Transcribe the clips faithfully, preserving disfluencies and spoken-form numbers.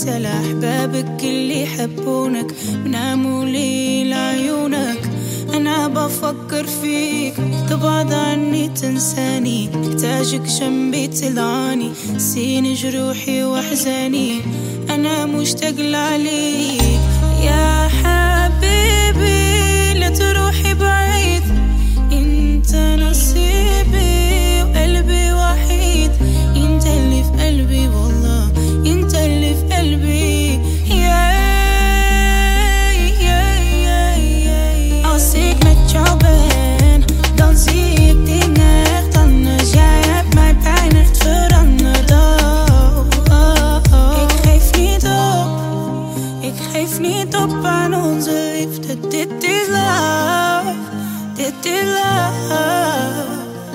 تسأل أحبابك اللي يحبونك بناموا لي لعيونك. أنا بفكر فيك تبعد عني تنساني، محتاجك جنبي تلعاني سين جروحي وأحزاني. أنا مشتاق لعليك يا حبيبي، لا تروحي بعيد، انت نصيبي وقلبي وحيد، انت اللي في قلبي والله انت اللي في قلبي. Yeah, yeah, yeah, yeah. Als ik met jou ben, dan zie ik dingen echt anders. Jij hebt mij bijna echt veranderd. Oh, oh, oh. Ik geef niet op, ik geef niet op aan onze liefde. Dit is love, dit is love.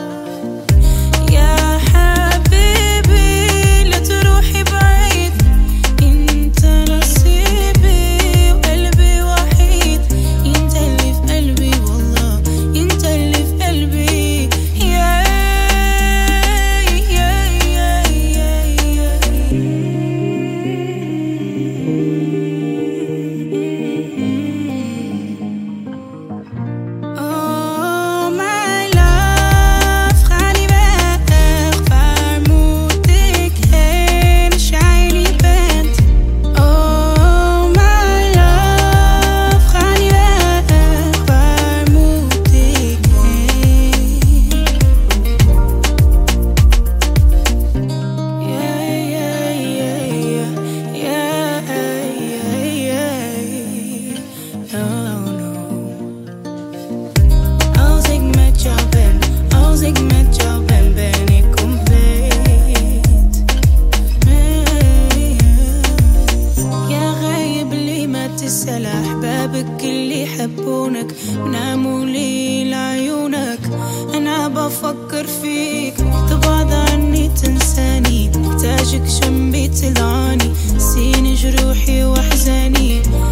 يا حبيبي لا تروحي بعيد، انت نصيبي وقلبي وحيد، انت اللي في قلبي والله انت اللي في قلبي. يا يا يا يا يا Oh my love, ga niet weg, waar moet ik heen als jij niet bent? Oh my love, ga niet weg, waar moet ik heen? Yeah, yeah, yeah, yeah, yeah, yeah, yeah. No, no. Als ik met jou ben, als ik met jou ben, ben ik compleet. يا غايب لي ما تسأل أحبابك اللي يحبونك بناموا لي لعيونك. أنا بفكر فيك تبعد عني تنساني، محتاجك جنبي تلعاني سين جروحي وأحزاني.